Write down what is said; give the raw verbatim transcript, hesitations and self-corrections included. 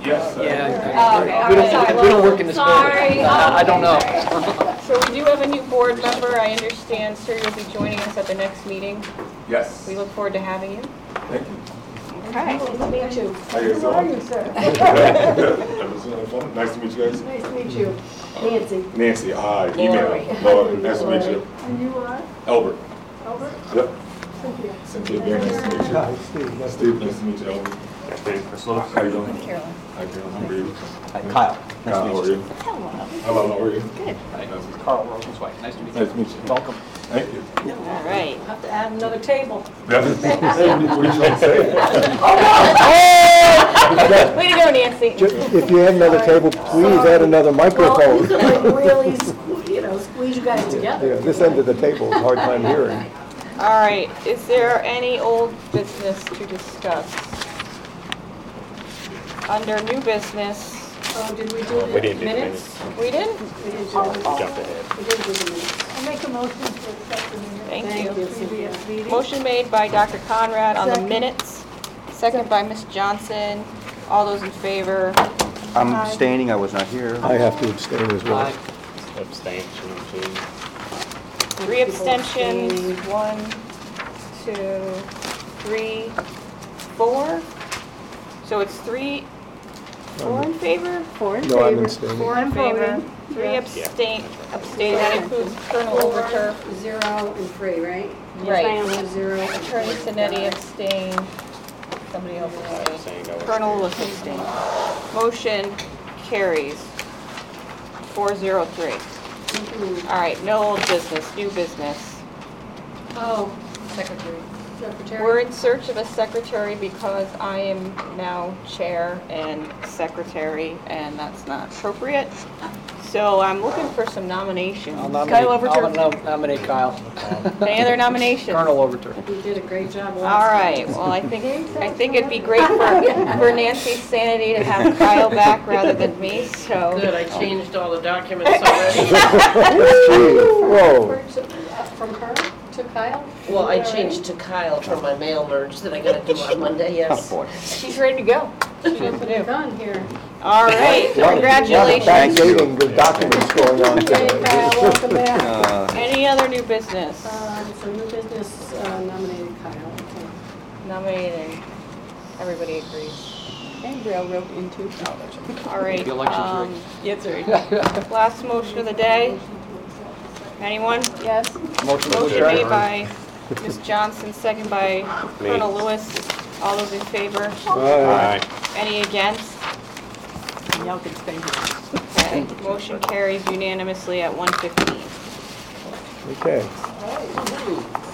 Yes. Yeah. Okay, We don't, sorry. we don't work in this building. Sorry. I don't know. So we do have a new board member. I understand, sir, you'll be joining us at the next meeting. Yes. We look forward to having you. Thank you. Okay. Me too. How you guys How are doing? you, sir? That was uh, fun. Nice to meet you guys. Nice to meet you. Nancy. Nancy, hi. Lori. Email. Lori. Nice to meet you. And you are? Albert. Albert? Yep. Cynthia. Cynthia, very nice to meet you. Hi, Steve. Nice to Steve, nice to meet you, Albert. How you doing? Carolyn. Hi, Carol. How are you? Hi, Kyle. Kyle, how are you? Hello. Hello, how are you? Good. Hi, Nice to- Carl Rosenzweig. Nice to meet you. Nice to meet you. Welcome. Thank you. All right. Have to add another table. That's- Hey, what are you what are you trying to say? Way to go, Nancy. If you have another table, please add another Well, you microphone. could like really, sque- you know, squeeze you guys Yeah, together. this end of the table is a hard time hearing. All right. Is there any old business to discuss? Under new business, Oh, did we do We the didn't do the minutes? we didn't? We didn't do the Jumped minutes. ahead. We didn't do the minutes. I'll make a motion to accept the minutes. Thank Thank you. you, Cynthia. Previous meeting. Motion made by Doctor Conrad on the Second. minutes, second by Miz Johnson. All those in favor? I'm Aye. abstaining, I was not here. I have to abstain as well. Hi. Abstention, two. Three abstentions, one, two, three, four. So it's three, four in favor? Four in No, I'm favor. abstaining. Four in I'm favor, voting. three Yeah. abstain, abstain, that includes Colonel Four, Overturf. zero, and three, right? Right. Yes, I am, zero. Attorney Sinetti abstained, somebody else abstained. Saying no. Colonel Lewis abstained. Motion carries, four zero three. Mhm. All right, no old business, new business. Oh, secretary. Secretary. We're in search of a secretary because I am now chair and secretary, and that's not appropriate. So I'm looking for some nominations. I'll nominate, Kyle I'll Overturf. nom- nominate Kyle. Any other nominations? Colonel Overturf. You did a great job last All time. right, well, I think, I think it'd be great for, for Nancy's sanity to have Kyle back rather than me, so. Good, I changed all the documents already. Gee, whoa. From her to Kyle? Well, I changed to Kyle for my mail merge that I gotta do on Monday, yes. She's ready to go. She knows what to do. Done here. All right, congratulations. Backdating the documents going on Okay, today. Kyle, welcome back. Uh, Any other new business? Uh, so new business uh, nominated Kyle. Okay. Nominating. Everybody agrees. And railroad into. All right. The election's um, Yes, right. Last motion of the day. Anyone? Yes. Motion to Motion made adjourn. by Miz Johnson, second by Colonel Lewis. All those in favor? Aye. Any against? Y'all can stay here. Okay. Motion carries unanimously at one fifteen. Okay.